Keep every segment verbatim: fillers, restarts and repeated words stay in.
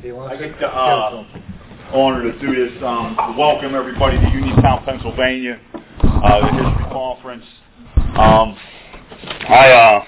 I get the uh, honor to do this. Um, welcome everybody to Uniontown, Pennsylvania, uh, the History Conference. Um, I, uh,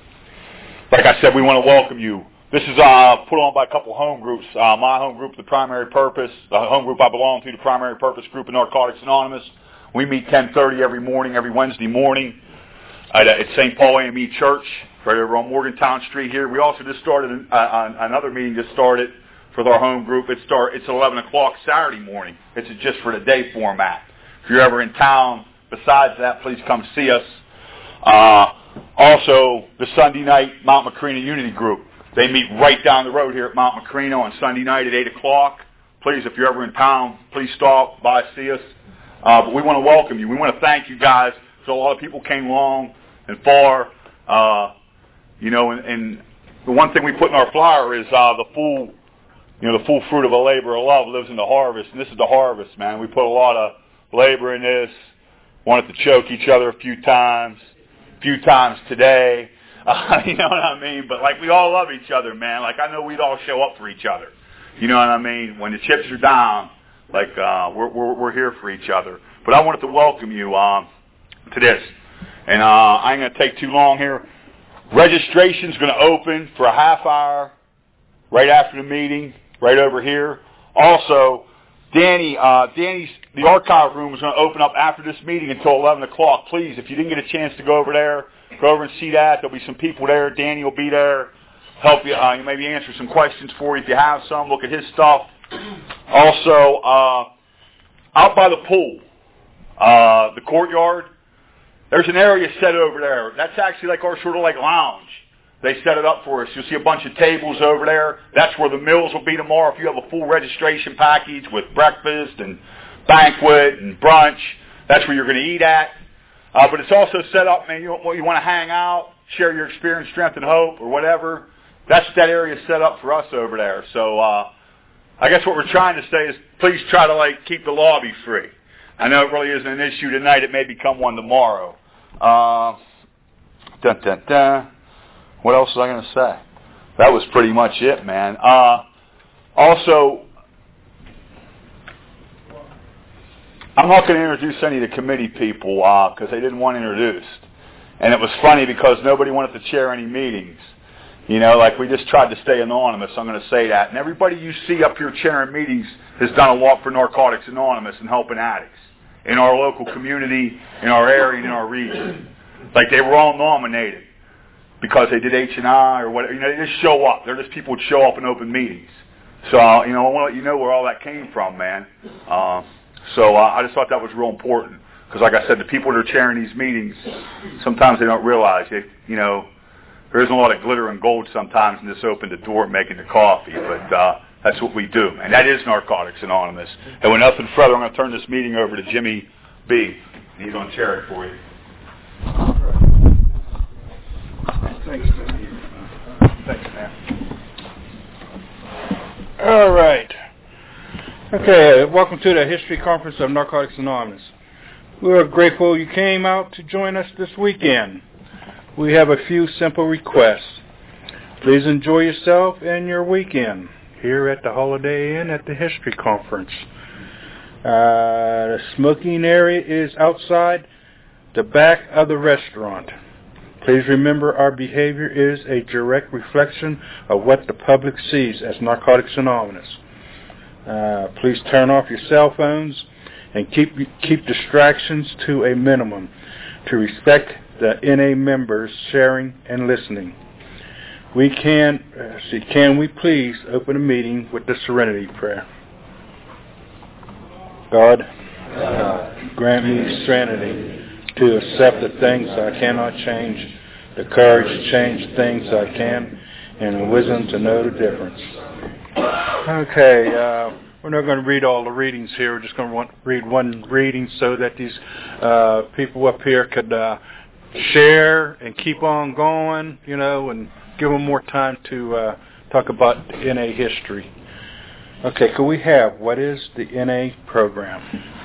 like I said, we want to welcome you. This is uh, put on by a couple home groups. Uh, my home group, The Primary Purpose, the home group I belong to, the Primary Purpose Group of Narcotics Anonymous. We meet ten thirty every morning, every Wednesday morning at, at Saint Paul A M E Church, right over on Morgantown Street here. We also just started an, uh, another meeting. Just started for our home group. It start it's eleven o'clock Saturday morning. It's just for the day format. If you're ever in town, besides that, please come see us. Uh, also, the Sunday night Mount Macrina Unity Group. They meet right down the road here at Mount Macrina on Sunday night at eight o'clock. Please, if you're ever in town, please stop by, see us. Uh, but we want to welcome you. We want to thank you guys. So a lot of people came long and far. Uh, you know, and, and the one thing we put in our flyer is uh, the full, you know, the full fruit of a labor of love lives in the harvest. And this is the harvest, man. We put a lot of labor in this. Wanted to choke each other a few times, a few times today. Uh, you know what I mean? But like we all love each other, man. Like I know we'd all show up for each other. You know what I mean? When the chips are down, like uh, we're, we're we're here for each other. But I wanted to welcome you um, to this, and uh, I ain't gonna take too long here. Registration's gonna open for a half hour right after the meeting, right over here. Also, Danny, uh, Danny's the archive room is gonna open up after this meeting until eleven o'clock. Please, if you didn't get a chance to go over there, go over and see that. There'll be some people there. Danny will be there, help you, uh, maybe answer some questions for you if you have some. Look at his stuff. Also, uh, out by the pool, uh, the courtyard, there's an area set over there. That's actually like our sort of like lounge. They set it up for us. You'll see a bunch of tables over there. That's where the meals will be tomorrow. If you have a full registration package with breakfast and banquet and brunch, that's where you're going to eat at. Uh, but it's also set up, man, you, you want to hang out, share your experience, strength, and hope, or whatever. That's what that area is set up for us over there. So uh, I guess what we're trying to say is please try to, like, keep the lobby free. I know it really isn't an issue tonight. It may become one tomorrow. Uh, dun, dun, dun. What else was I going to say? That was pretty much it, man. Uh, also, I'm not going to introduce any of the committee people because uh, they didn't want introduced. And it was funny because nobody wanted to chair any meetings. You know, like we just tried to stay anonymous. I'm going to say that. And everybody you see up here chairing meetings has done a lot for Narcotics Anonymous and helping addicts in our local community, in our area, in our region. Like they were all nominated because they did H and I or whatever. You know, they just show up. They're just people who show up in open meetings. So, uh, you know, I want to let you know where all that came from, man. Uh, So uh, I just thought that was real important because, like I said, the people that are chairing these meetings, sometimes they don't realize, they, you know, there isn't a lot of glitter and gold sometimes in just opening the door and making the coffee, but uh, that's what we do, and that is Narcotics Anonymous. And with nothing further, I'm going to turn this meeting over to Jimmy B. He's going to chair it for you. Thanks, man. Thanks, man. All right. Okay, welcome to the History Conference of Narcotics Anonymous. We are grateful you came out to join us this weekend. We have a few simple requests. Please enjoy yourself and your weekend here at the Holiday Inn at the History Conference. Uh, the smoking area is outside the back of the restaurant. Please remember our behavior is a direct reflection of what the public sees as Narcotics Anonymous. Uh, please turn off your cell phones and keep keep distractions to a minimum to respect the N A members sharing and listening. We can uh, see. Can we please open the meeting with the Serenity Prayer? God, uh, grant me serenity to accept the things I cannot change, the courage to change things I can, and the wisdom to know the difference. Okay, uh, we're not going to read all the readings here. We're just going to want, read one reading so that these uh, people up here could uh, share and keep on going, you know, and give them more time to uh, talk about N A history. Okay, could we have, what is the N A program?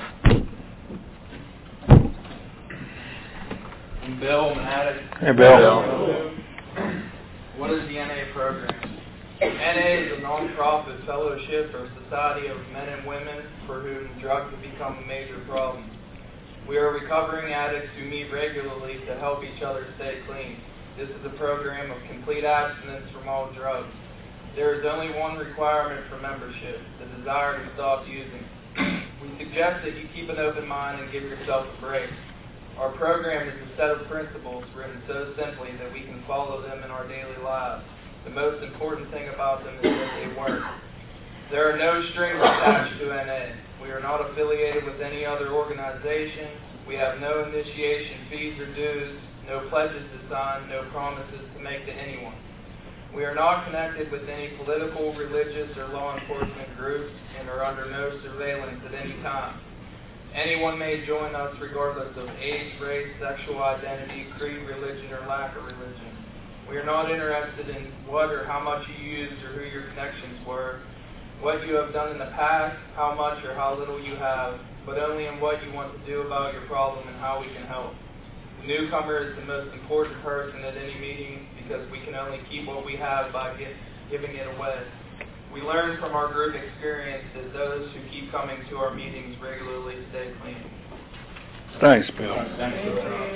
I'm Bill, I'm an addict. Hey, Bill. What is the N A program? N A is a non-profit fellowship or society of men and women for whom drugs have become a major problem. We are recovering addicts who meet regularly to help each other stay clean. This is a program of complete abstinence from all drugs. There is only one requirement for membership, the desire to stop using. We suggest that you keep an open mind and give yourself a break. Our program is a set of principles written so simply that we can follow them in our daily lives. The most important thing about them is that they work. There are no strings attached to N A. We are not affiliated with any other organization. We have no initiation fees or dues, no pledges to sign, no promises to make to anyone. We are not connected with any political, religious, or law enforcement groups and are under no surveillance at any time. Anyone may join us regardless of age, race, sexual identity, creed, religion, or lack of religion. We are not interested in what or how much you used or who your connections were, what you have done in the past, how much or how little you have, but only in what you want to do about your problem and how we can help. The newcomer is the most important person at any meeting because we can only keep what we have by get, giving it away. We learn from our group experience that those who keep coming to our meetings regularly stay clean. Thanks, Bill. Thanks, Bill.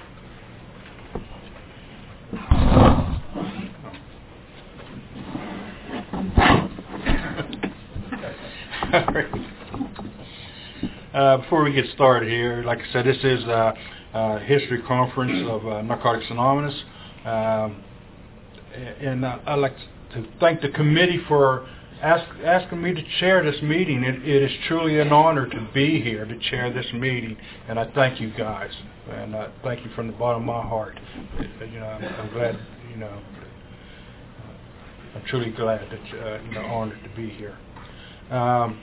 Uh, before we get started here, like I said, this is a, a history conference of uh, Narcotics Anonymous, um, and uh, I'd like to thank the committee for ask, asking me to chair this meeting. It, it is truly an honor to be here to chair this meeting, and I thank you guys, and I thank you from the bottom of my heart. You know, I'm, I'm glad, you know, I'm truly glad that uh, you know, honored to be here. Um,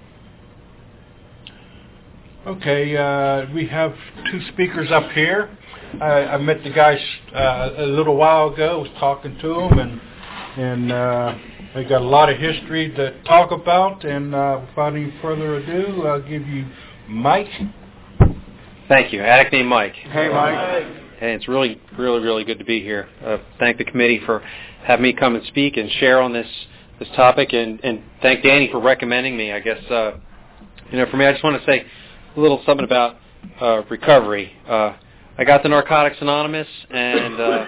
Okay, uh, we have two speakers up here. I, I met the guys uh, a little while ago. I was talking to them, and and uh, they got a lot of history to talk about. And uh, without any further ado, I'll give you Mike. Thank you. Addict named Mike. Hey, Mike. Hey, it's really, really, really good to be here. Uh, thank the committee for having me come and speak and share on this this topic, and, and thank Danny for recommending me. I guess uh, you know, for me, I just want to say a little something about uh, recovery. Uh, I got to Narcotics Anonymous, and uh,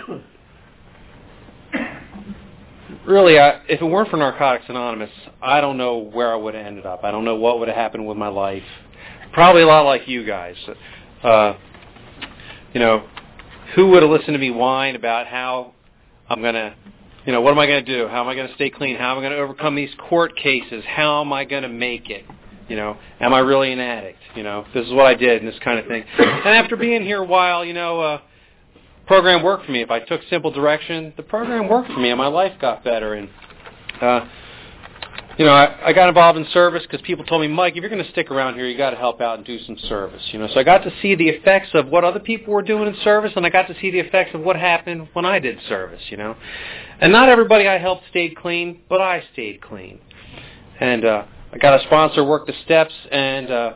really, I, if it weren't for Narcotics Anonymous, I don't know where I would have ended up. I don't know what would have happened with my life. Probably a lot like you guys. Uh, you know, who would have listened to me whine about how I'm going to, you know, what am I going to do? How am I going to stay clean? How am I going to overcome these court cases? How am I going to make it? You know, am I really an addict? You know, this is what I did and this kind of thing. And after being here a while, you know, uh, program worked for me. If I took simple direction, the program worked for me and my life got better. And, uh, you know, I, I got involved in service because people told me, Mike, if you're going to stick around here, you got to help out and do some service. You know, so I got to see the effects of what other people were doing in service, and I got to see the effects of what happened when I did service, you know. And not everybody I helped stayed clean, but I stayed clean. And, uh, I got a sponsor, worked the steps, and, uh,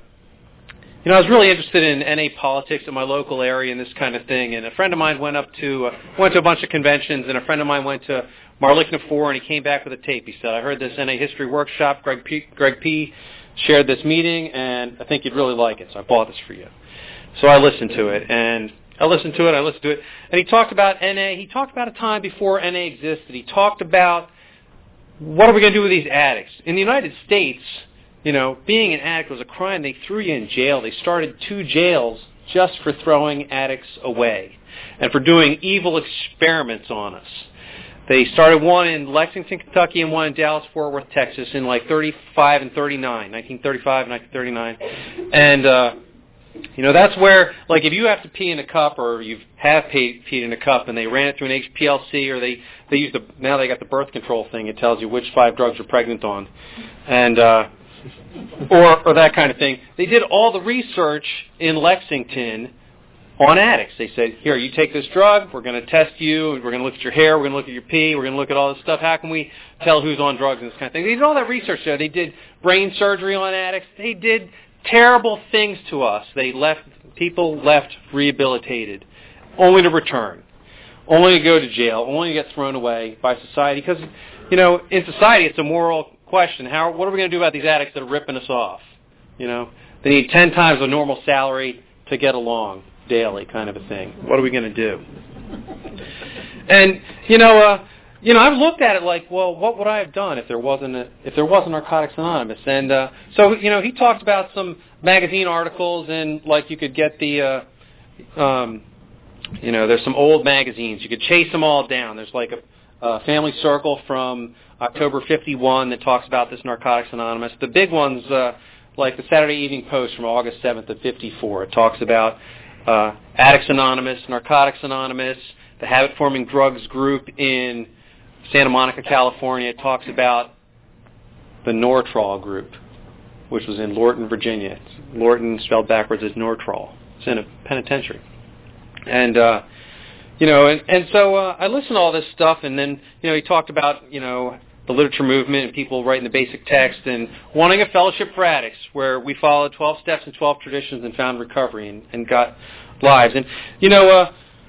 you know, I was really interested in N A politics in my local area and this kind of thing. And a friend of mine went up to, uh, went to a bunch of conventions, and a friend of mine went to Marlikna four, and he came back with a tape. He said, I heard this N A history workshop, Greg P. Greg P. shared this meeting, and I think you'd really like it, so I bought this for you. So I listened to it, and I listened to it, I listened to it, and he talked about N A. He talked about a time before N A existed. He talked about what are we going to do with these addicts? In the United States, you know, being an addict was a crime. They threw you in jail. They started two jails just for throwing addicts away and for doing evil experiments on us. They started one in Lexington, Kentucky, and one in Dallas-Fort Worth, Texas, in like thirty-five and thirty-nine, nineteen thirty-five and nineteen thirty-nine. And, uh, you know, that's where, like, if you have to pee in a cup or you have peed, peed in a cup and they ran it through an H P L C or they, they used the, now they got the birth control thing. It tells you which five drugs you're pregnant on. And, uh, or, or that kind of thing. They did all the research in Lexington on addicts. They said, here, you take this drug, we're going to test you, we're going to look at your hair, we're going to look at your pee, we're going to look at all this stuff. How can we tell who's on drugs and this kind of thing? They did all that research there. They did brain surgery on addicts. They did terrible things to us. They left, people left rehabilitated, only to return, only to go to jail, only to get thrown away by society. Because you know, in society, it's a moral question. How, what are we going to do about these addicts that are ripping us off? You know, they need ten times a normal salary to get along daily, kind of a thing. What are we going to do? And you know, uh, you know, I've looked at it like, well, what would I have done if there wasn't a, if there wasn't Narcotics Anonymous? And uh, so, you know, he talked about some magazine articles, and like you could get the, uh, um, you know, there's some old magazines. You could chase them all down. There's like a, a Family Circle from October fifty-one that talks about this Narcotics Anonymous. The big ones, uh, like the Saturday Evening Post from August seventh of fifty-four, it talks about uh, Addicts Anonymous, Narcotics Anonymous, the habit-forming drugs group in Santa Monica, California. It talks about the Nortrol group, which was in Lorton, Virginia. Lorton, spelled backwards, is Nortrol. It's in a penitentiary. And, uh, you know, and, and so uh, I listened to all this stuff, and then, you know, he talked about, you know, the literature movement and people writing the basic text and wanting a fellowship for addicts where we followed twelve steps and twelve traditions and found recovery and, and got lives. And, you know, uh,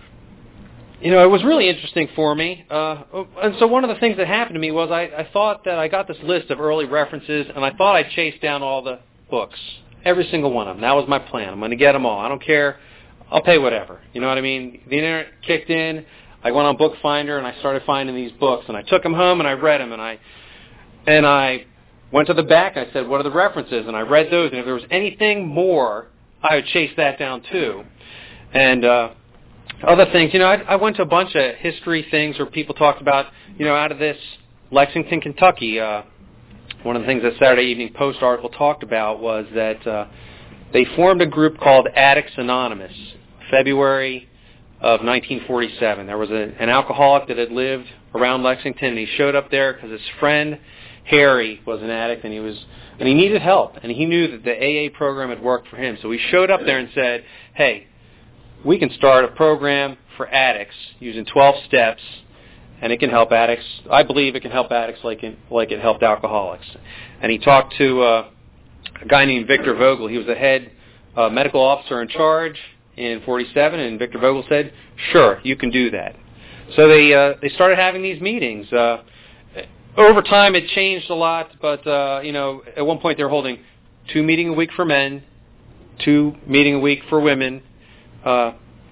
You know, it was really interesting for me. Uh, and so one of the things that happened to me was I, I thought that I got this list of early references, and I thought I'd chase down all the books, every single one of them. That was my plan. I'm going to get them all. I don't care. I'll pay whatever. You know what I mean? The internet kicked in. I went on Bookfinder, and I started finding these books, and I took them home, and I read them, and I and I went to the back, and I said, what are the references? And I read those, and if there was anything more, I would chase that down too. And uh other things, you know, I, I went to a bunch of history things where people talked about, you know, out of this Lexington, Kentucky, uh, one of the things that Saturday Evening Post article talked about was that uh, they formed a group called Addicts Anonymous, February of nineteen forty-seven. There was a, an alcoholic that had lived around Lexington, and he showed up there because his friend Harry was an addict, and he was and he needed help, and he knew that the A A program had worked for him. So he showed up there and said, hey, we can start a program for addicts using twelve steps, and it can help addicts. I believe it can help addicts like it, like it helped alcoholics. And he talked to uh, a guy named Victor Vogel. He was the head uh, medical officer in charge in forty-seven, and Victor Vogel said, sure, you can do that. So they uh, they started having these meetings. Uh, over time, it changed a lot, but uh, you know, at one point they were holding two meetings a week for men, two meetings a week for women. Uh,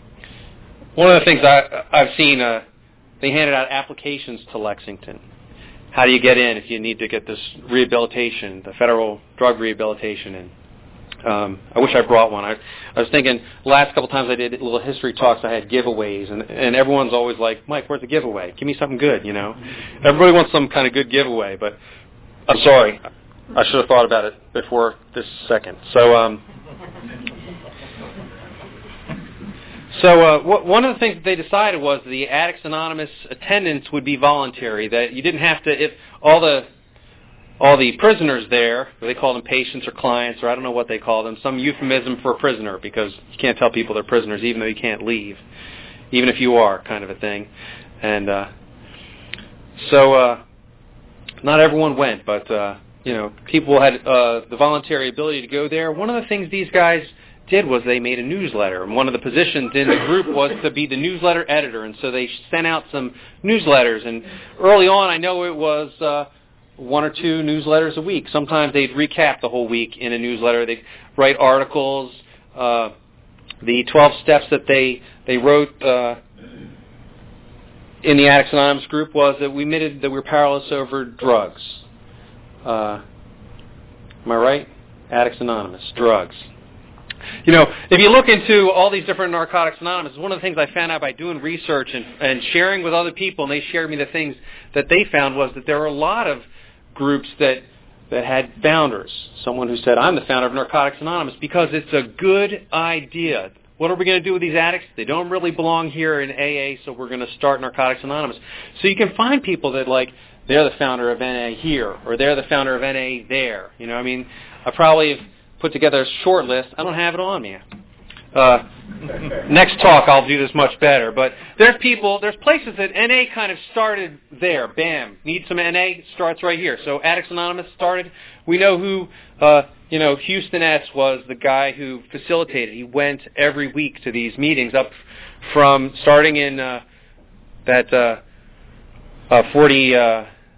one of the things I, I've seen, uh, they handed out applications to Lexington. How do you get in if you need to get this rehabilitation, the federal drug rehabilitation? And um, I wish I brought one. I, I was thinking, the last couple times I did little history talks, I had giveaways, and, and everyone's always like, Mike, where's the giveaway? Give me something good, you know? Everybody wants some kind of good giveaway, but I'm sorry. I should have thought about it before this second. So, um... So uh, w- one of the things that they decided was the Addicts Anonymous attendance would be voluntary. That you didn't have to, if all the all the prisoners there, they call them patients or clients, or I don't know what they call them, some euphemism for a prisoner, because you can't tell people they're prisoners even though you can't leave, even if you are, kind of a thing. And uh, so uh, not everyone went, but uh, you know, people had uh, the voluntary ability to go there. One of the things these guys did was they made a newsletter, and one of the positions in the group was to be the newsletter editor, and so they sent out some newsletters. And early on, I know it was uh, one or two newsletters a week. Sometimes they'd recap the whole week in a newsletter. They'd write articles. Uh, the twelve steps that they they wrote uh, in the Addicts Anonymous group was that we admitted that we were powerless over drugs. Uh, am I right? Addicts Anonymous, drugs. You know, if you look into all these different Narcotics Anonymous, one of the things I found out by doing research and, and sharing with other people, and they shared me the things that they found, was that there are a lot of groups that that had founders. Someone who said, I'm the founder of Narcotics Anonymous because it's a good idea. What are we going to do with these addicts? They don't really belong here in A A, so we're going to start Narcotics Anonymous. So you can find people that, like, they're the founder of N A here, or they're the founder of N A there. You know, I mean, I probably have put together a short list. I don't have it on me. Uh, next talk, I'll do this much better. But there's people, there's places that N A kind of started there. Bam. Need some N A? Starts right here. So Addicts Anonymous started. We know who, uh, you know, Houston S. was the guy who facilitated. He went every week to these meetings up from starting in uh, that uh, uh, forty, uh,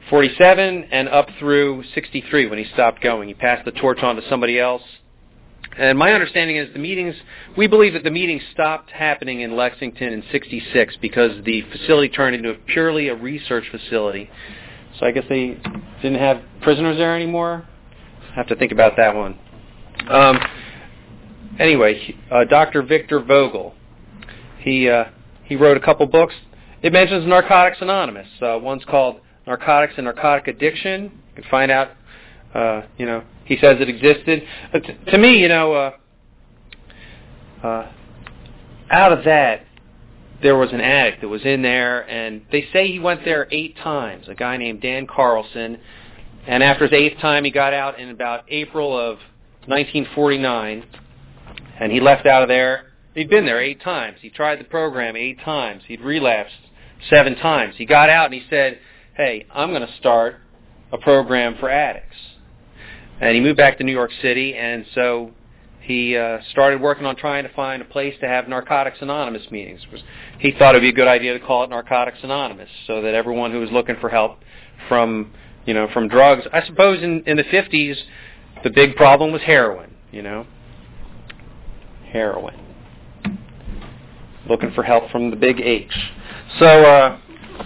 forty-seven and up through sixty-three when he stopped going. He passed the torch on to somebody else. And my understanding is the meetings, we believe that the meetings stopped happening in Lexington in sixty-six because the facility turned into a purely a research facility. So I guess they didn't have prisoners there anymore. I have to think about that one. Um, anyway, uh, Doctor Victor Vogel, he uh, he wrote a couple books. It mentions Narcotics Anonymous. Uh, one's called Narcotics and Narcotic Addiction. You can find out, uh, you know, he says it existed. But t- to me, you know, uh, uh, out of that, there was an addict that was in there, and they say he went there eight times, a guy named Dan Carlson. And after his eighth time, he got out in about April of nineteen forty-nine, and he left out of there. He'd been there eight times. He tried the program eight times. He'd relapsed seven times. He got out, and he said, hey, I'm going to start a program for addicts. And he moved back to New York City, and so he uh, started working on trying to find a place to have Narcotics Anonymous meetings. He thought it would be a good idea to call it Narcotics Anonymous so that everyone who was looking for help from, you know, from drugs, I suppose in, in the fifties, the big problem was heroin, you know, heroin. Looking for help from the big H. So, uh,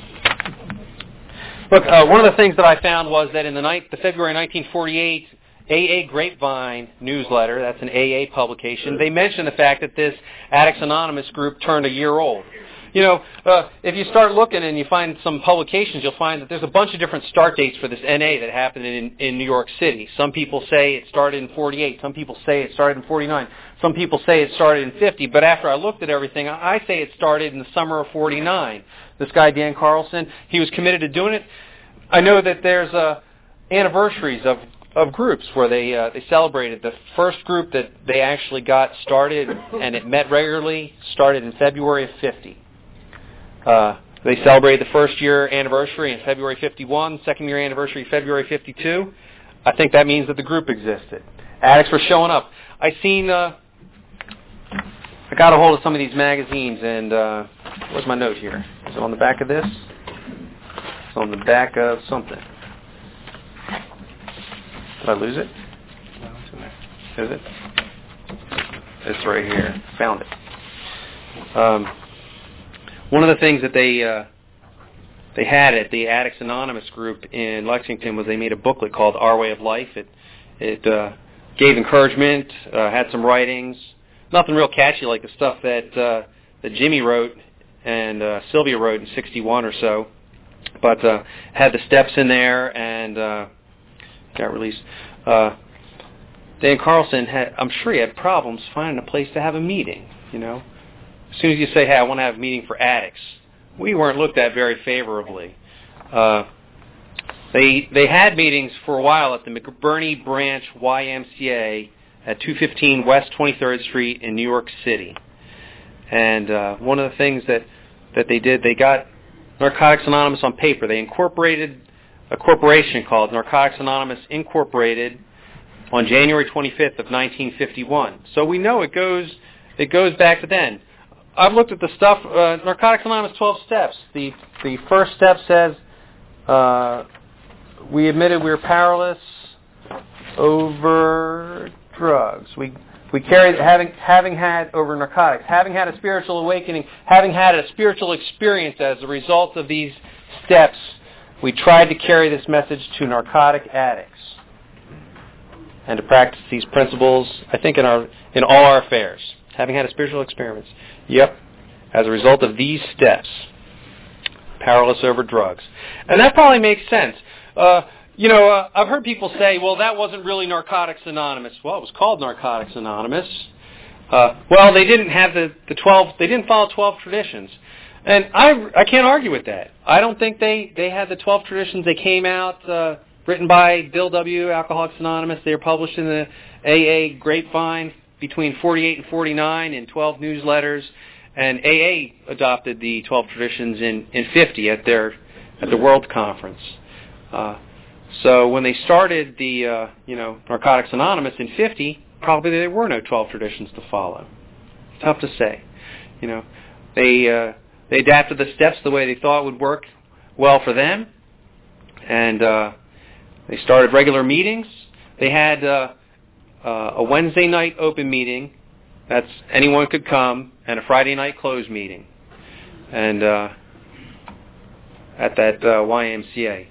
look, uh, one of the things that I found was that in the, night, the February nineteen forty-eight A A Grapevine newsletter, that's an A A publication, they mentioned the fact that this Addicts Anonymous group turned a year old. You know, uh, if you start looking and you find some publications, you'll find that there's a bunch of different start dates for this N A that happened in, in New York City. Some people say it started in forty-eight. Some people say it started in forty-nine. Some people say it started in fifty. But after I looked at everything, I say it started in the summer of forty-nine. This guy, Dan Carlson, he was committed to doing it. I know that there's uh, anniversaries of of groups where they uh, they celebrated. The first group that they actually got started and it met regularly started in February of fifty. Uh, they celebrated the first year anniversary in February fifty-one, second year anniversary February fifty-two. I think that means that the group existed. Addicts were showing up. I seen, uh, I got a hold of some of these magazines, and uh, where's my note here? Is it on the back of this? It's on the back of something. Did I lose it? Is it? It's right here. Found it. Um, one of the things that they uh, they had at the Addicts Anonymous group in Lexington was they made a booklet called Our Way of Life. It it uh, gave encouragement, uh, had some writings, nothing real catchy like the stuff that uh, that Jimmy wrote and uh, Sylvia wrote in sixty-one or so, but uh, had the steps in there and uh, got released. Uh, Dan Carlson had, I'm sure he had problems finding a place to have a meeting, you know. As soon as you say, hey, I want to have a meeting for addicts, we weren't looked at very favorably. Uh, they they had meetings for a while at the McBurney Branch Y M C A at two fifteen West twenty-third Street in New York City. And uh, one of the things that, that they did, they got Narcotics Anonymous on paper. They incorporated a corporation called Narcotics Anonymous Incorporated on January twenty-fifth of nineteen fifty-one. So we know it goes it goes back to then. I've looked at the stuff, uh, Narcotics Anonymous twelve steps. The the first step says, uh, we admitted we were powerless over drugs. We we carried, having having had over narcotics, having had a spiritual awakening, having had a spiritual experience as a result of these steps, we tried to carry this message to narcotic addicts and to practice these principles, I think, in our in all our affairs. Having had a spiritual experience. Yep. As a result of these steps, powerless over drugs. And that probably makes sense. Uh, you know, uh, I've heard people say, well, that wasn't really Narcotics Anonymous. Well, it was called Narcotics Anonymous. Uh, well, they didn't have the, the twelve, they didn't follow twelve traditions. And I, I can't argue with that. I don't think they, they had the twelve traditions. They came out, uh, written by Bill W., Alcoholics Anonymous. They were published in the A A Grapevine between forty-eight and forty-nine in twelve newsletters, and A A adopted the twelve traditions in, in fifty at their at the World Conference. Uh, so when they started the uh, you know Narcotics Anonymous in fifty, probably there were no twelve traditions to follow. Tough to say. You know, they uh, they adapted the steps the way they thought would work well for them, And uh, they started regular meetings. They had uh, uh, a Wednesday night open meeting. That's anyone could come, and a Friday night closed meeting. And uh, at that uh, Y M C A.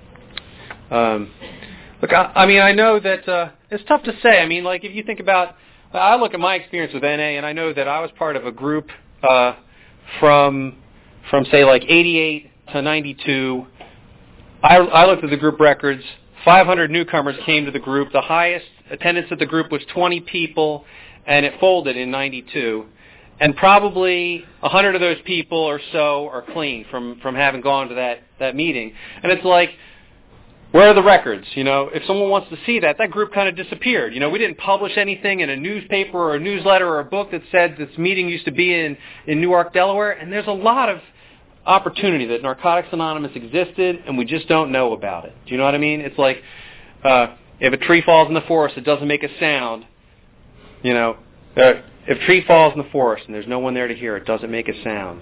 Um, look, I, I mean, I know that uh, it's tough to say. I mean, like, if you think about, I look at my experience with N A, and I know that I was part of a group uh, from, from say, like eighty-eight to ninety-two. I, I looked at the group records. five hundred newcomers came to the group. The highest attendance at the group was twenty people, and it folded in ninety-two. And probably one hundred of those people or so are clean from, from having gone to that, that meeting. And it's like, where are the records? You know, if someone wants to see that, that group kind of disappeared. You know, we didn't publish anything in a newspaper or a newsletter or a book that said this meeting used to be in, in Newark, Delaware. And there's a lot of opportunity that Narcotics Anonymous existed, and we just don't know about it. Do you know what I mean? It's like, uh, if a tree falls in the forest, it doesn't make a sound. You know, uh, if a tree falls in the forest and there's no one there to hear, it doesn't make a sound.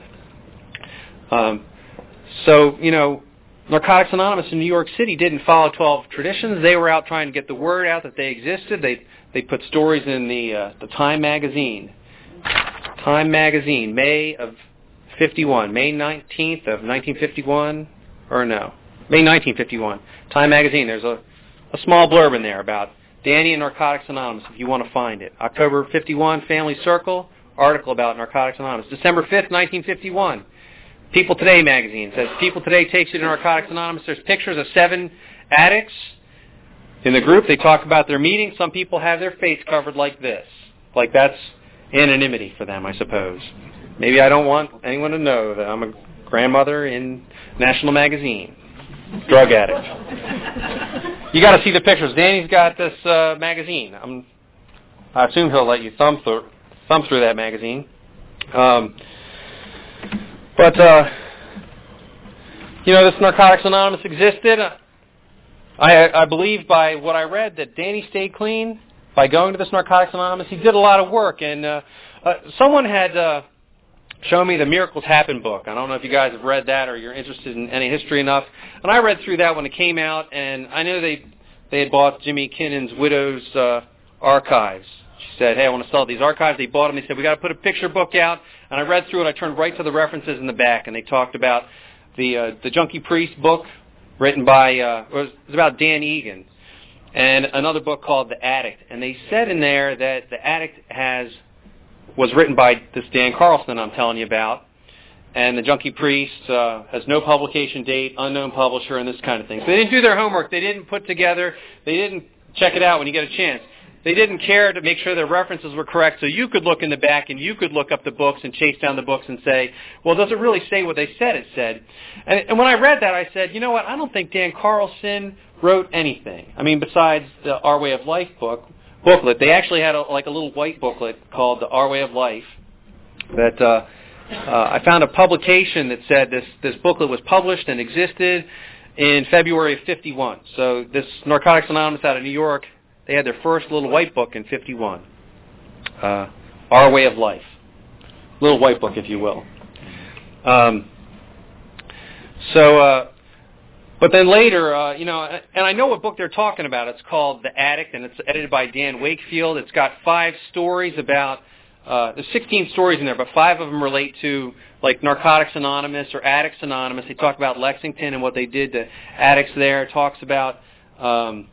Um, so, you know, Narcotics Anonymous in New York City didn't follow twelve traditions. They were out trying to get the word out that they existed. They they put stories in the uh, the Time magazine. Time magazine, May of fifty-one, May nineteenth of nineteen fifty-one, or no, May nineteen fifty-one. Time magazine. There's a a small blurb in there about Danny and Narcotics Anonymous, if you want to find it. October fifty-one, Family Circle, article about Narcotics Anonymous. December fifth, nineteen fifty-one. People Today magazine says People Today takes you to Narcotics Anonymous. There's pictures of seven addicts in the group. They talk about their meeting. Some people have their face covered like this. Like that's anonymity for them, I suppose. Maybe I don't want anyone to know that I'm a grandmother in National Magazine. Drug addict. You got to see the pictures. Danny's got this uh, magazine. I'm, I assume he'll let you thumb through, thumb through that magazine. Um, but, uh, you know, this Narcotics Anonymous existed. I, I believe by what I read that Danny stayed clean by going to this Narcotics Anonymous. He did a lot of work. And uh, uh, someone had uh, shown me the Miracles Happen book. I don't know if you guys have read that or you're interested in any history enough. And I read through that when it came out, and I know they they had bought Jimmy Kinnon's widow's uh, archives. She said, hey, I want to sell these archives. They bought them. They said, we got to put a picture book out. And I read through it. I turned right to the references in the back, and they talked about the uh, the Junkie Priest book written by, uh, it was about Dan Egan, and another book called The Addict. And they said in there that The Addict has was written by this Dan Carlson I'm telling you about, and The Junkie Priest uh, has no publication date, unknown publisher, and this kind of thing. So they didn't do their homework. They didn't put together, they didn't check it out when you get a chance. They didn't care to make sure their references were correct, so you could look in the back and you could look up the books and chase down the books and say, well, does it really say what they said it said? And, and when I read that, I said, you know what, I don't think Dan Carlson wrote anything. I mean, besides the Our Way of Life book, booklet. They actually had a, like a little white booklet called The Our Way of Life that uh, uh, I found a publication that said this, this booklet was published and existed in February of fifty-one. So this Narcotics Anonymous out of New York, they had their first little white book in fifty-one. Uh, Our Way of Life. Little white book, if you will. Um, so, uh, but then later, uh, you know, and I know what book they're talking about. It's called The Addict, and it's edited by Dan Wakefield. It's got five stories about, uh, there's sixteen stories in there, but five of them relate to, like, Narcotics Anonymous or Addicts Anonymous. They talk about Lexington and what they did to addicts there. It talks about um,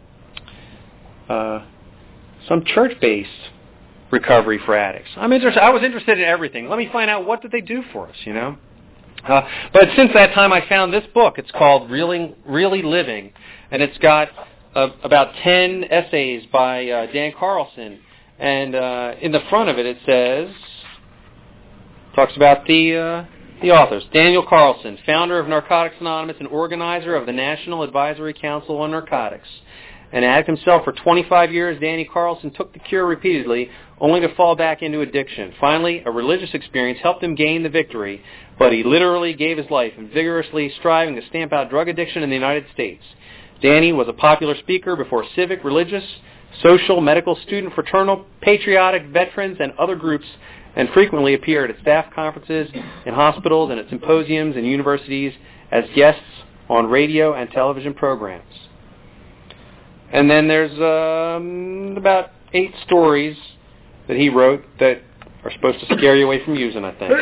uh, some church-based recovery for addicts. I'm interested. I was interested in everything. Let me find out, what did they do for us, you know? Uh, but since that time, I found this book. It's called Really, Really Living, and it's got uh, about ten essays by uh, Dan Carlson. And uh, in the front of it, it says, talks about the uh, the authors. Daniel Carlson, founder of Narcotics Anonymous and organizer of the National Advisory Council on Narcotics. An addict himself for twenty-five years, Danny Carlson took the cure repeatedly, only to fall back into addiction. Finally, a religious experience helped him gain the victory, but he literally gave his life in vigorously striving to stamp out drug addiction in the United States. Danny was a popular speaker before civic, religious, social, medical, student, fraternal, patriotic, veterans, and other groups, and frequently appeared at staff conferences, in hospitals, and at symposiums and universities as guests on radio and television programs. And then there's um, about eight stories that he wrote that are supposed to scare you away from using, I think.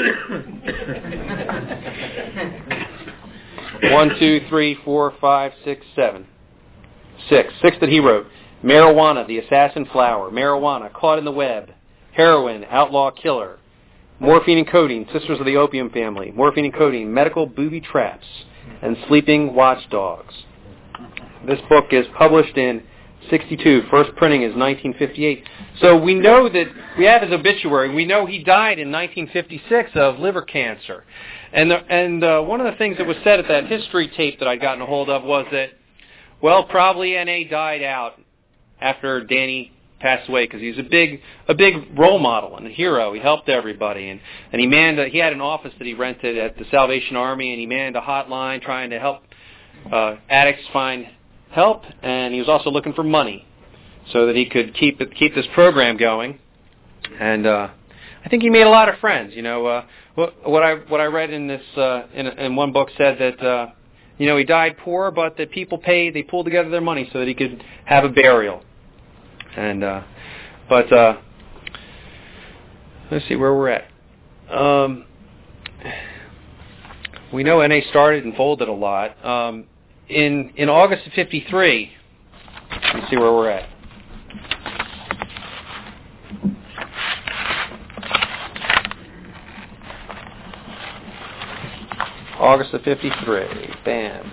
One, two, three, four, five, six, seven. Six. Six that he wrote. Marijuana, the assassin flower. Marijuana, caught in the web. Heroin, outlaw killer. Morphine and codeine, sisters of the opium family. Morphine and codeine, medical booby traps. And sleeping watchdogs. This book is published in sixty-two. First printing is nineteen fifty-eight. So we know that, we have his obituary. We know he died in nineteen fifty-six of liver cancer. And the, and uh, one of the things that was said at that history tape that I'd gotten a hold of was that, well, probably N A died out after Danny passed away because he was a big a big role model and a hero. He helped everybody. And, and he manned a, he had an office that he rented at the Salvation Army, and he manned a hotline trying to help uh, addicts find help, and he was also looking for money so that he could keep it, keep this program going. And uh, I think he made a lot of friends. You know, uh, what, what I what I read in this uh, in, in one book said that uh, you know he died poor, but that people paid, they pulled together their money so that he could have a burial. And uh, but uh, let's see where we're at. Um, we know N A started and folded a lot. Um, In in August of fifty-three, let's see where we're at. August of fifty-three, bam.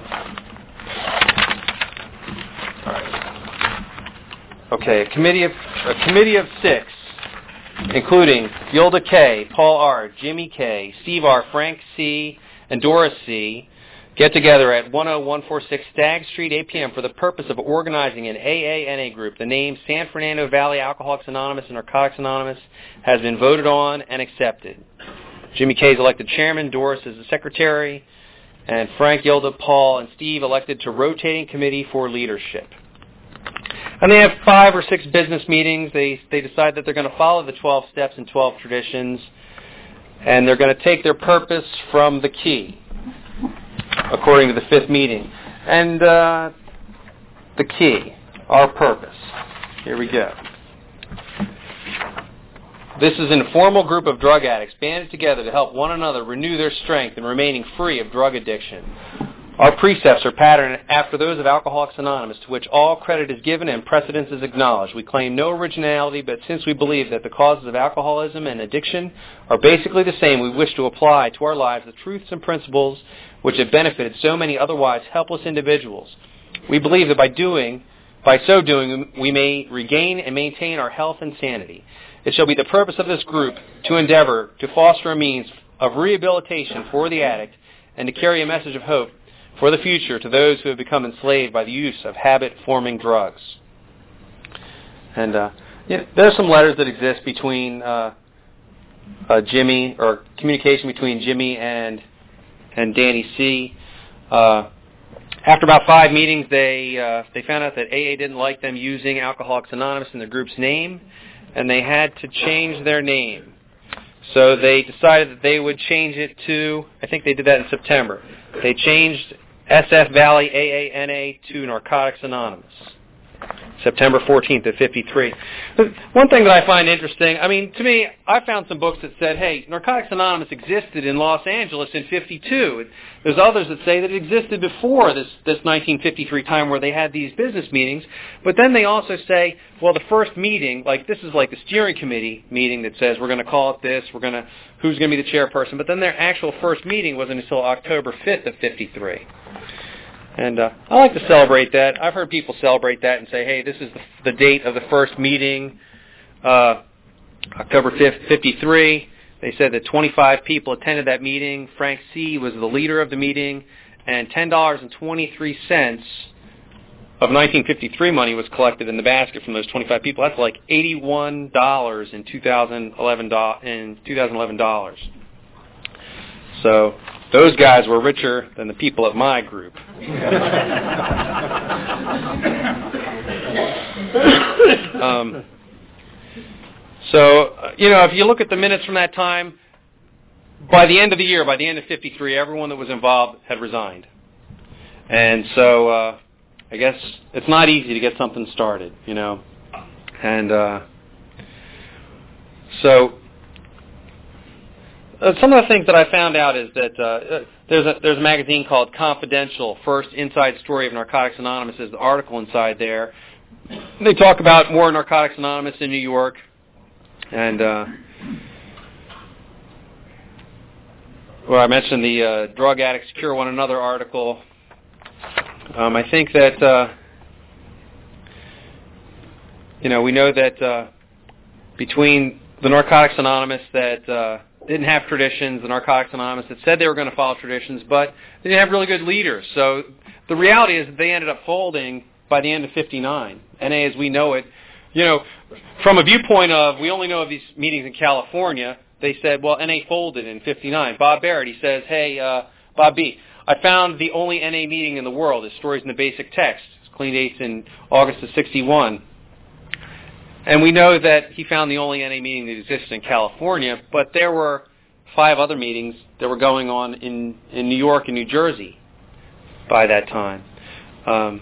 All right. Okay, a committee of a committee of six, including Gilda K., Paul R., Jimmy K., Steve R., Frank C., and Doris C., get together at one oh one four six Stagg Street, eight p.m. for the purpose of organizing an A A N A group. The name San Fernando Valley Alcoholics Anonymous and Narcotics Anonymous has been voted on and accepted. Jimmy K. is elected chairman, Doris is the secretary, and Frank, Gilda, Paul, and Steve elected to rotating committee for leadership. And they have five or six business meetings. They, they decide that they're going to follow the twelve steps and twelve traditions, and they're going to take their purpose from the key, according to the fifth meeting. And uh, the key, our purpose. Here we go. This is an informal group of drug addicts banded together to help one another renew their strength in remaining free of drug addiction. Our precepts are patterned after those of Alcoholics Anonymous, to which all credit is given and precedence is acknowledged. We claim no originality, but since we believe that the causes of alcoholism and addiction are basically the same, we wish to apply to our lives the truths and principles which have benefited so many otherwise helpless individuals. We believe that by doing, by so doing, we may regain and maintain our health and sanity. It shall be the purpose of this group to endeavor to foster a means of rehabilitation for the addict and to carry a message of hope for the future to those who have become enslaved by the use of habit-forming drugs. And uh, yeah, there are some letters that exist between uh, uh, Jimmy, or communication between Jimmy and and Danny C. Uh, after about five meetings, they uh, they found out that A A didn't like them using Alcoholics Anonymous in their group's name, and they had to change their name. So they decided that they would change it to, I think they did that in September. They changed S F Valley A A N A to Narcotics Anonymous, September fourteenth of fifty-three. One thing that I find interesting, I mean, to me, I found some books that said, hey, Narcotics Anonymous existed in Los Angeles in fifty-two. There's others that say that it existed before this, this nineteen fifty-three time where they had these business meetings. But then they also say, well, the first meeting, like this is like the steering committee meeting that says we're going to call it this, we're going to, who's going to be the chairperson. But then their actual first meeting wasn't until October fifth of fifty-three. And uh, I like to celebrate that. I've heard people celebrate that and say, hey, this is the, the date of the first meeting, uh, October fifth, fifty-three. They said that twenty-five people attended that meeting. Frank C. was the leader of the meeting, and ten dollars and twenty-three cents of nineteen fifty-three money was collected in the basket from those twenty-five people. That's like eighty-one dollars in two thousand eleven dollars. So those guys were richer than the people at my group. um, so, uh, you know, if you look at the minutes from that time, by the end of the year, by the end of fifty-three, everyone that was involved had resigned. And so uh, I guess it's not easy to get something started, you know. And uh, so uh, some of the things that I found out is that uh, there's a there's a magazine called Confidential, First Inside Story of Narcotics Anonymous is the article inside there. They talk about more Narcotics Anonymous in New York, and uh, well, I mentioned the uh, Drug Addicts Cure One Another article. Um, I think that uh, you know we know that uh, between the Narcotics Anonymous that uh, didn't have traditions, the Narcotics Anonymous that said they were going to follow traditions, but they didn't have really good leaders. So the reality is that they ended up folding by the end of fifty-nine. N A as we know it, you know, from a viewpoint of, we only know of these meetings in California, they said, well, N A folded in fifty-nine. Bob Barrett, he says, hey, uh, Bob B., I found the only N A meeting in the world is Stories in the Basic Text. It's clean dates in August of sixty-one. And we know that he found the only N A meeting that existed in California, but there were five other meetings that were going on in, in New York and New Jersey by that time. Um,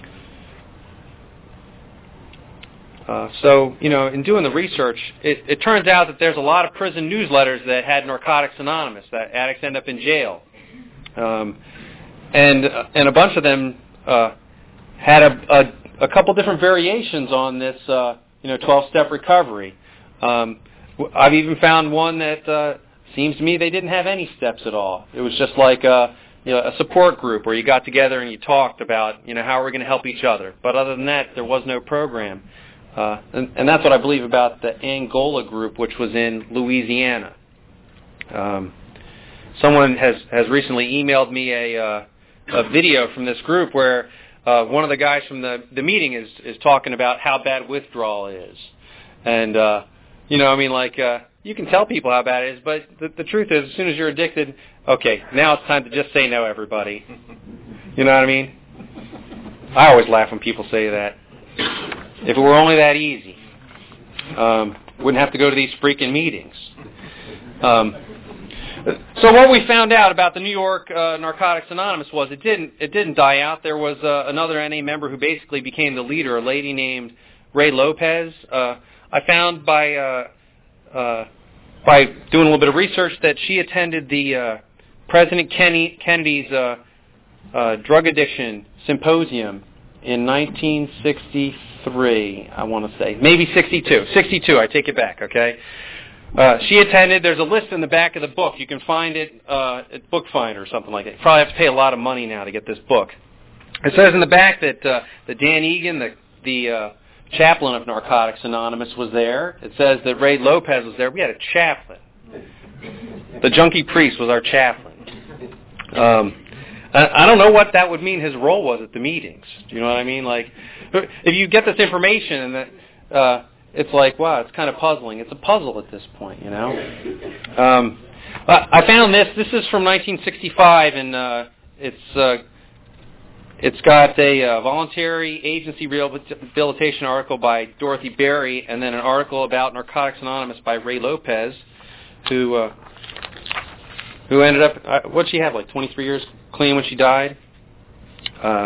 Uh, so, you know, in doing the research, it, it turns out that there's a lot of prison newsletters that had Narcotics Anonymous, that addicts end up in jail. Um, and uh, and a bunch of them uh, had a, a, a couple different variations on this, uh, you know, twelve-step recovery. Um, I've even found one that uh, seems to me they didn't have any steps at all. It was just like a, you know, a support group where you got together and you talked about, you know, how we're going to help each other. But other than that, there was no program. Uh, and, and that's what I believe about the Angola group, which was in Louisiana. Um, someone has, has recently emailed me a, uh, a video from this group where uh, one of the guys from the, the meeting is, is talking about how bad withdrawal is. And, uh, you know, I mean, like, uh, you can tell people how bad it is, but the, the truth is, as soon as you're addicted, okay, now it's time to just say no, everybody. You know what I mean? I always laugh when people say that. If it were only that easy, um, wouldn't have to go to these freaking meetings. Um, so what we found out about the New York uh, Narcotics Anonymous was it didn't it didn't die out. There was uh, another N A member who basically became the leader, a lady named Ray Lopez. Uh, I found by uh, uh, by doing a little bit of research that she attended the uh, President Kenny, Kennedy's uh, uh, drug addiction symposium in nineteen sixty-three, I want to say. Maybe sixty-two. sixty-two, I take it back, okay? Uh, she attended. There's a list in the back of the book. You can find it uh, at Bookfinder or something like that. You probably have to pay a lot of money now to get this book. It says in the back that, uh, that Dan Egan, the, the uh, chaplain of Narcotics Anonymous, was there. It says that Ray Lopez was there. We had a chaplain. The junkie priest was our chaplain. Um I don't know what that would mean his role was at the meetings. Do you know what I mean? Like, if you get this information and that, uh, it's like, wow, it's kind of puzzling. It's a puzzle at this point, you know? Um, I found this. This is from nineteen sixty-five, and uh, it's uh, it's got a uh, voluntary agency rehabilitation article by Dorothy Berry, and then an article about Narcotics Anonymous by Ray Lopez, who... Uh, who ended up, uh, what'd she have, like twenty-three years clean when she died? Uh,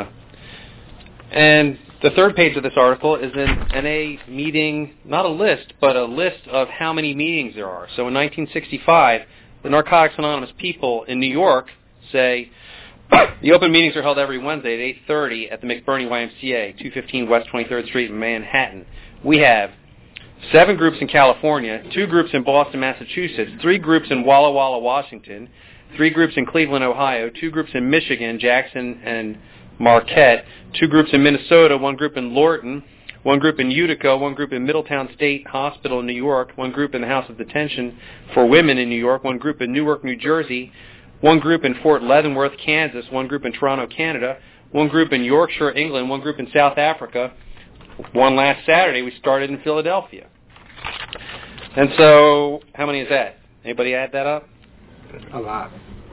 and the third page of this article is an N A meeting, not a list, but a list of how many meetings there are. So in nineteen sixty-five, the Narcotics Anonymous people in New York say, the open meetings are held every Wednesday at eight thirty at the McBurney Y M C A, two fifteen West twenty-third Street in Manhattan. We have seven groups in California, two groups in Boston, Massachusetts, three groups in Walla Walla, Washington, three groups in Cleveland, Ohio, two groups in Michigan, Jackson and Marquette, two groups in Minnesota, one group in Lorton, one group in Utica, one group in Middletown State Hospital in New York, one group in the House of Detention for Women in New York, one group in Newark, New Jersey, one group in Fort Leavenworth, Kansas, one group in Toronto, Canada, one group in Yorkshire, England, one group in South Africa. One last Saturday we started in Philadelphia. And so, how many is that? Anybody add that up? A lot.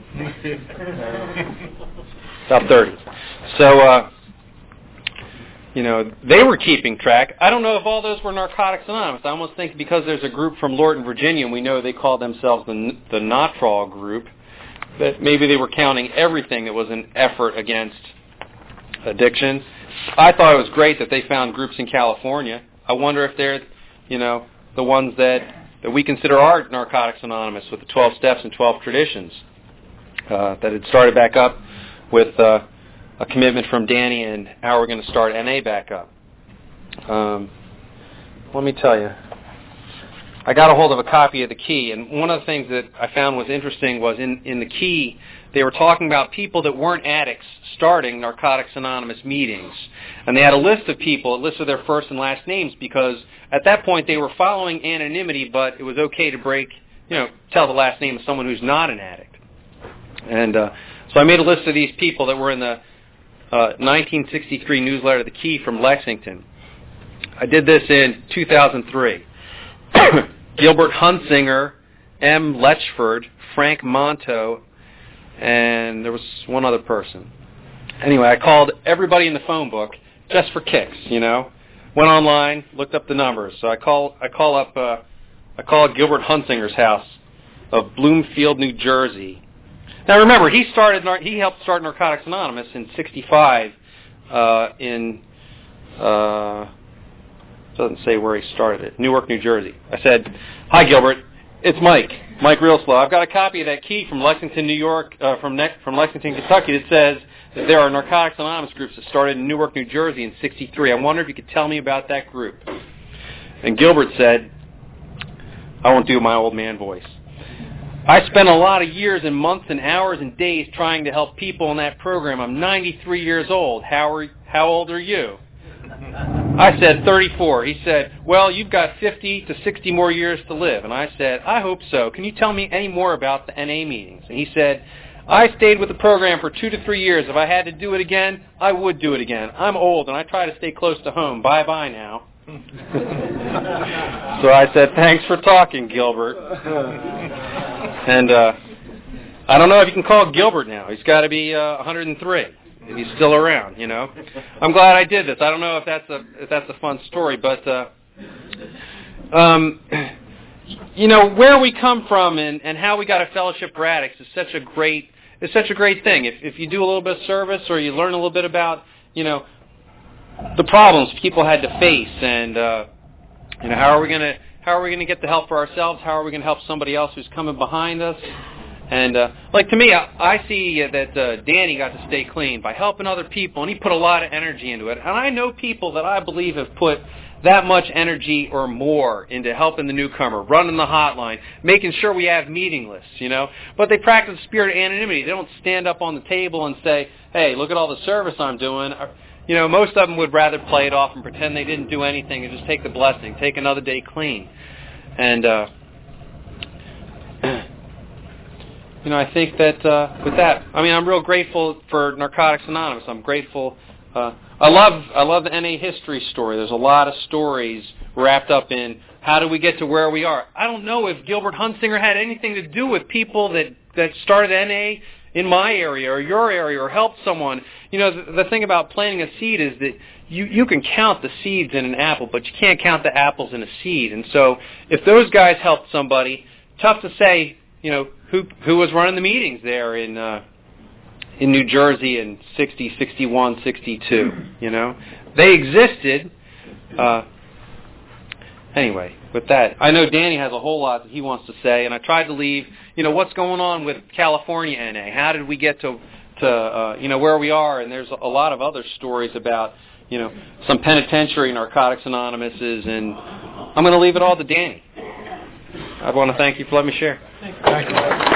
About thirty. So, uh, you know, they were keeping track. I don't know if all those were Narcotics Anonymous. I almost think because there's a group from Lorton, Virginia, and we know they call themselves the, the Notrol group, that maybe they were counting everything that was an effort against addiction. I thought it was great that they found groups in California. I wonder if they're, you know, the ones that, that we consider are Narcotics Anonymous with the twelve steps and twelve traditions. Uh, that had started back up with uh, a commitment from Danny, and how we're going to start N A back up. Um, let me tell you, I got a hold of a copy of the Key, and one of the things that I found was interesting was in, in the Key, they were talking about people that weren't addicts starting Narcotics Anonymous meetings. And they had a list of people, a list of their first and last names, because at that point they were following anonymity, but it was okay to break, you know, tell the last name of someone who's not an addict. And uh, so I made a list of these people that were in the uh, nineteen sixty-three newsletter, The Key from Lexington. I did this in two thousand three. Gilbert Hunsinger, M. Letchford, Frank Monto, and there was one other person. Anyway, I called everybody in the phone book just for kicks, you know. Went online, looked up the numbers. So I call I call up uh, I call Gilbert Hunsinger's house of Bloomfield, New Jersey. Now remember, he started he helped start Narcotics Anonymous in sixty-five uh, in uh, doesn't say where he started it, Newark, New Jersey. I said, "Hi Gilbert, it's Mike, Mike Reelslow. I've got a copy of that Key from Lexington, New York, uh, from ne- from Lexington, Kentucky that says that there are Narcotics Anonymous groups that started in Newark, New Jersey in sixty-three. I wonder if you could tell me about that group." And Gilbert said, "I won't do my old man voice. I spent a lot of years and months and hours and days trying to help people in that program. I'm ninety-three years old. How are, how old are you?" I said, thirty-four. He said, "Well, you've got fifty to sixty more years to live." And I said, "I hope so. Can you tell me any more about the N A meetings?" And he said, "I stayed with the program for two to three years. If I had to do it again, I would do it again. I'm old, and I try to stay close to home. Bye-bye now." So I said, "Thanks for talking, Gilbert." And uh, I don't know if you can call Gilbert now. He's got to be uh, one hundred three if he's still around, you know. I'm glad I did this. I don't know if that's a if that's a fun story, but uh, um, you know, where we come from and, and how we got a fellowship for addicts is such a great is such a great thing. If if you do a little bit of service or you learn a little bit about, you know, the problems people had to face, and uh, you know, how are we gonna how are we gonna get the help for ourselves? How are we gonna help somebody else who's coming behind us? And uh, like to me, I, I see that uh, Danny got to stay clean by helping other people, and he put a lot of energy into it. And I know people that I believe have put that much energy or more into helping the newcomer, running the hotline, making sure we have meeting lists, you know. But they practice the spirit of anonymity. They don't stand up on the table and say, "Hey, look at all the service I'm doing." You know, most of them would rather play it off and pretend they didn't do anything and just take the blessing, take another day clean. And, uh, you know, I think that uh, with that, I mean, I'm real grateful for Narcotics Anonymous. I'm grateful. Uh, I love I love the N A history story. There's a lot of stories wrapped up in how do we get to where we are. I don't know if Gilbert Hunsinger had anything to do with people that, that started N A in my area or your area or helped someone. You know, the, the thing about planting a seed is that you, you can count the seeds in an apple, but you can't count the apples in a seed. And so if those guys helped somebody, tough to say, you know, who who was running the meetings there in uh, in New Jersey in sixty, sixty-one, sixty-two, you know. They existed. Uh, anyway, with that, I know Danny has a whole lot that he wants to say, and I tried to leave, you know, what's going on with California N A? How did we get to, to uh, you know, where we are? And there's a lot of other stories about, you know, some penitentiary Narcotics Anonymouses, and I'm going to leave it all to Danny. I want to thank you for letting me share. Thank you.